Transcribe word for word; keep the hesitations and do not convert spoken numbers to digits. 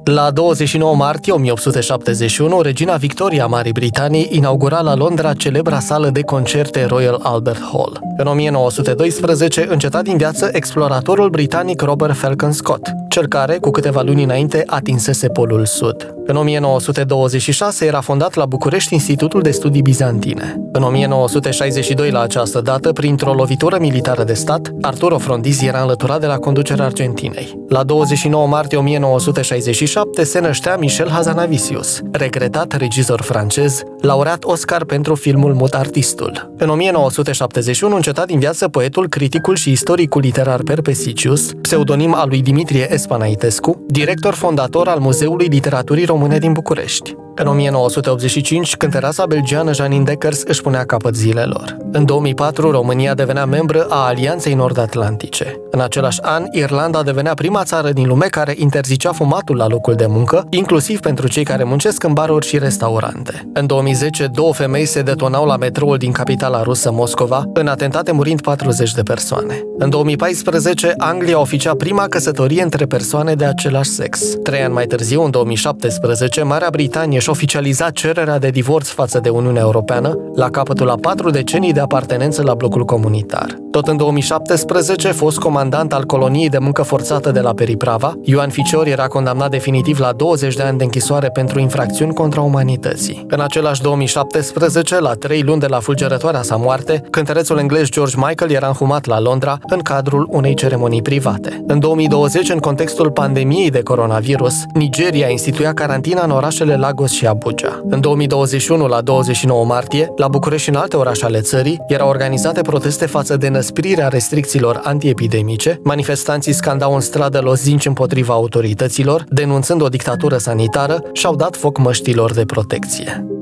La douăzeci și nouă martie o mie opt sute șaptezeci și unu, regina Victoria a Marii Britanii inaugura la Londra celebra sală de concerte Royal Albert Hall. În o mie nouă sute doisprezece înceta din viață exploratorul britanic Robert Falcon Scott, cel care, cu câteva luni înainte, atinsese Polul Sud. În o mie nouă sute douăzeci și șase era fondat la București Institutul de Studii Bizantine. În o mie nouă sute șaizeci și doi, la această dată, printr-o lovitură militară de stat, Arturo Frondizi era înlăturat de la conducerea Argentinei. La douăzeci și nouă martie o mie nouă sute șaizeci și șapte se năștea Michel Hazanavicius, regretat regizor francez, laureat Oscar pentru filmul Mut Artistul. În o mie nouă sute șaptezeci și unu înceta din viață poetul, criticul și istoricul literar Perpesicius, pseudonim al lui Dimitrie Espanaitescu, director fondator al Muzeului Literaturii Române din București. În o mie nouă sute optzeci și cinci, cântăreața belgiană Janine Deckers își punea capăt zilelor. În două mii patru, România devenea membră a Alianței Nord-Atlantice. În același an, Irlanda devenea prima țară din lume care interzicea fumatul la locul de muncă, inclusiv pentru cei care muncesc în baruri și restaurante. În două mii zece, două femei se detonau la metroul din capitala rusă, Moscova, în atentate murind patruzeci de persoane. În două mii paisprezece, Anglia oficia prima căsătorie între persoane de același sex. Trei ani mai târziu, în două mii șaptesprezece, Marea Britanie își oficializa cererea de divorț față de Uniunea Europeană, la capătul a patru decenii de apartenență la blocul comunitar. Tot în două mii șaptesprezece, fost comandant al coloniei de muncă forțată de la Periprava, Ioan Ficior era condamnat definitiv la douăzeci de ani de închisoare pentru infracțiuni contra umanității. În același două mii șaptesprezece, la trei luni de la fulgerătoarea sa moarte, cântărețul englez George Michael era înhumat la Londra în cadrul unei ceremonii private. În două mii douăzeci, în contextul pandemiei de coronavirus, Nigeria instituia carantina în orașele Lagos și Abuja. În două mii douăzeci și unu, la douăzeci și nouă martie, la București și în alte orașe ale țării, erau organizate proteste față de năsprirea restricțiilor antiepidemice, manifestanții scandau în stradă lozinci împotriva autorităților, denunțând o dictatură sanitară și au dat foc măștilor de protecție.